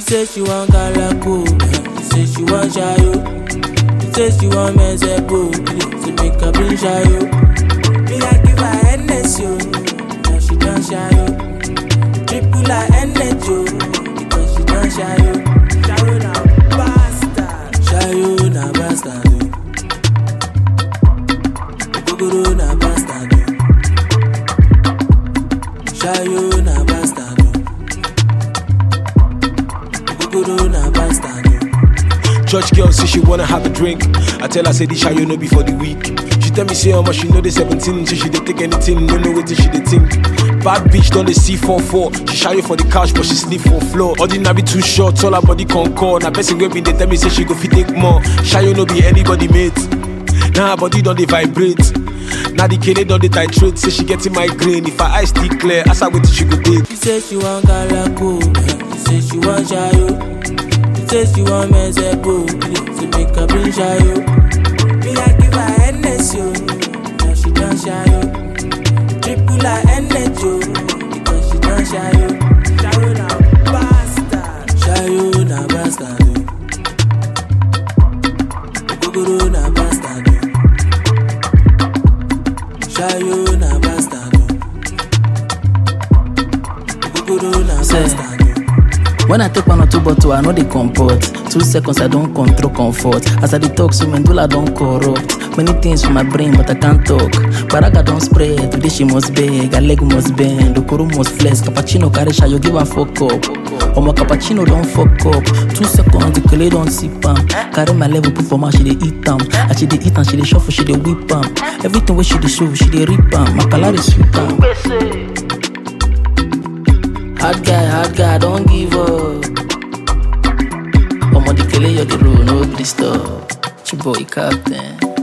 say she want galako, she say she want shayo. She say she want mezepo, she make her bring shayo. Me I give her NS yo, now she done shayo. Triple her NS yo, because she done shayo. Shayo na bastard, shayo na bastard. Ogogoro na bastard. Shayo na bastard. Ogogoro na bastard. Church girl say she wanna have a drink. I tell her say this shayo no be for the week. She tell me say how much she know the 17, so she dey take anything, no know what she dey think. Bad bitch done the C44. She shayo for the couch but she sleep for floor. Ordinary too short, all her body concord. Now person wey been dey tell me say she go fit take more. Shayo no be anybody mate. Now her body don't dey vibrate. Now the kid don't dey titrate. Say she getting migraine. If her eyes still clear, ask her what she go take. She say she want galako, she say she want shayo. She say she want mezepo, she make her bring shayo. Me I give her NS yo, now she done shayo. Triple her NS yo, because she done shayo. Shayo na bastard, shayo na bastard. Ogogoro na bastard. Shayo na bastard. Ogogoro na bastard. When I take one or two bottles, I know they comport. 2 seconds, I don't control comfort. As I detox, so medulla don't corrupt. Many things for my brain, but I can't talk. Baraga don't spread, today she must beg. Her leg must bend, Okoro must flex. Cappuccino carry shayo, give her fuck up. My cappuccino don't fuck up. 2 seconds, the kele don't sip am. Carry my level, put for my she dey eat am. As she dey eat am, she dey shuffle, she dey whip am. Everything where she dey show, she dey rip am. My color is sweet am. Hard guy, don't give up. Omo the kele you the road, no please stop. Chiboy captain.